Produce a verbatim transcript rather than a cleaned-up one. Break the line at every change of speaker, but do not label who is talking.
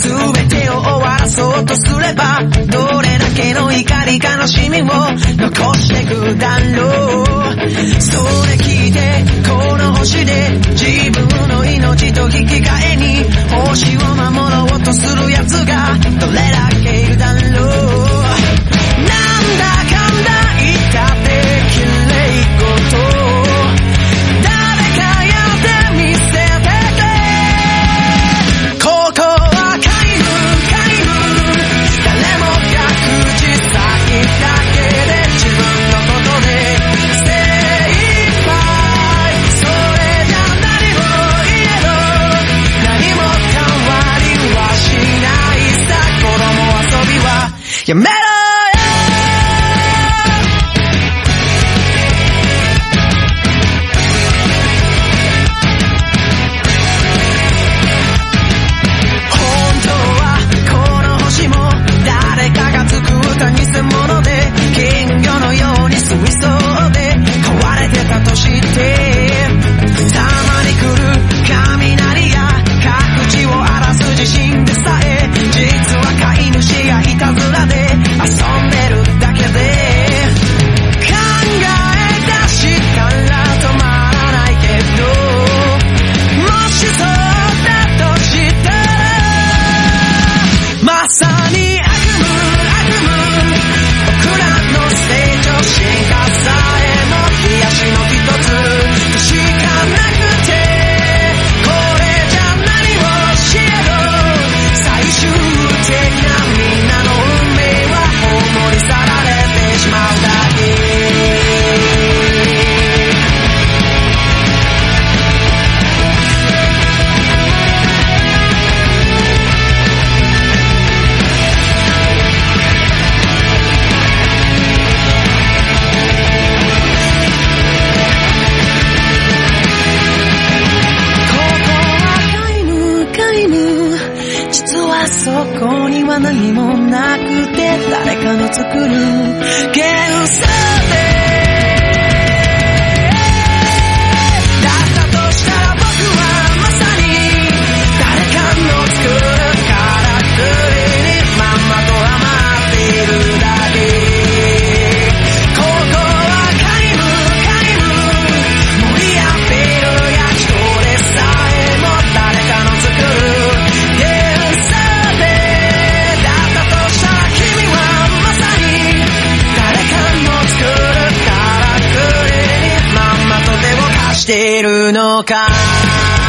全てを終わらそうとすればどれだけの怒り悲しみを残してくだろう。それ聞いてこの星で自分の命と引き換えに星を守ろうとする奴がどれだけいるだろう。なんだかんだ言ったって綺麗事誰かやってみせてくれ。ここは皆無皆無誰もが口先だけで自分のことで精一杯それじゃ何も言えど何も変わりはしないさ。子供遊びはやめろ偽物で金魚のように水槽で飼われてたとしてたまに来る雷が各地を荒らす地震でさえ実は飼い主がいたずらで遊んでるだけで考え出したら止まらないけどもしそうだとしたらまさに進化さえも癒しの一つしかなくてこれじゃ何をしよう最終的なみんなの運命は葬り去られてしまうだけ。そこには何もなくて誰かの作る幻想でだったとしたら僕はまさに誰かの作るからくりにまんまと余っているだけ。ここは皆無皆無森やビルや人でさえも誰かの作るしてるのか